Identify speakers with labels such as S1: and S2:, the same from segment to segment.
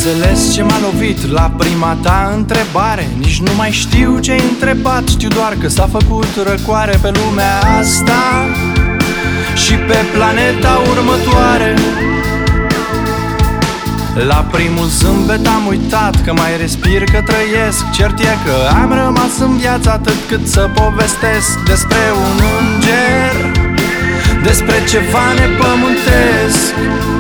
S1: înțeles ce m-a lovit la prima ta întrebare. Nici nu mai știu ce-ai întrebat, știu doar că s-a făcut răcoare pe lumea asta și pe planeta următoare. La primul zâmbet am uitat că mai respir, că trăiesc. Cert e că am rămas în viață atât cât să povestesc despre un înger, despre ceva nepământesc.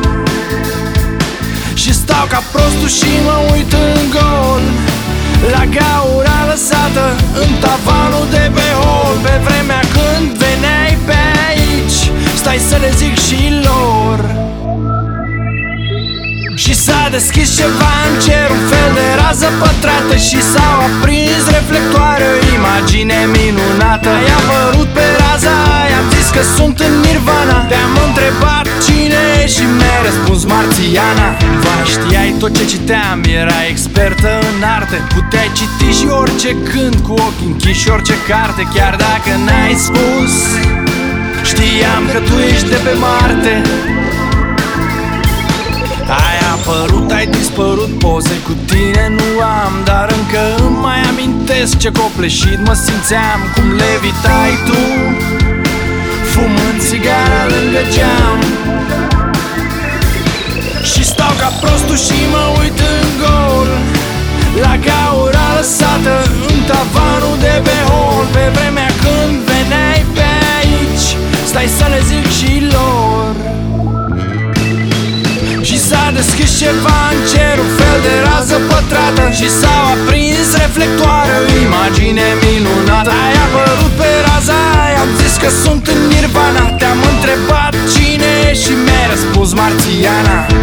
S1: Și stau ca prostul și mă uit în gol, la gaura lăsată în tavanul de pe hol. Pe vremea când veneai pe aici, stai să le zic și lor. Și s-a deschis ceva în cer, un fel de rază pătrată, și s-au aprins reflectoare, o imagine minunată. Ai apărut pe raza aia, am zis că sunt în Nirvana. Te-am întrebat cine ești și mi-ai răspuns marțiana. Vai, știai tot ce citeam, erai expertă în arte. Puteai citi și orice cânt cu ochii închiși, orice carte. Chiar dacă n-ai spus, știam că tu ești de pe Marte. Ai apărut, ai dispărut, poze cu tine nu am, dar încă îmi mai amintesc ce copleșit mă simțeam, cum levitai tu, fumând țigara lângă geam. Și stau ca prostul și mă uit în gol, la gaura lăsată în tavanul de pe hol. Pe vremea când veneai pe aici, stai să le zic și lor. Și s-a deschis ceva în cer, un fel de rază pătrată, și s-au aprins reflectoare, o imagine minunată. Ai apărut pe raza aia, am zis că sunt în Nirvana. Te-am întrebat cine ești și mi-ai răspuns marțiana.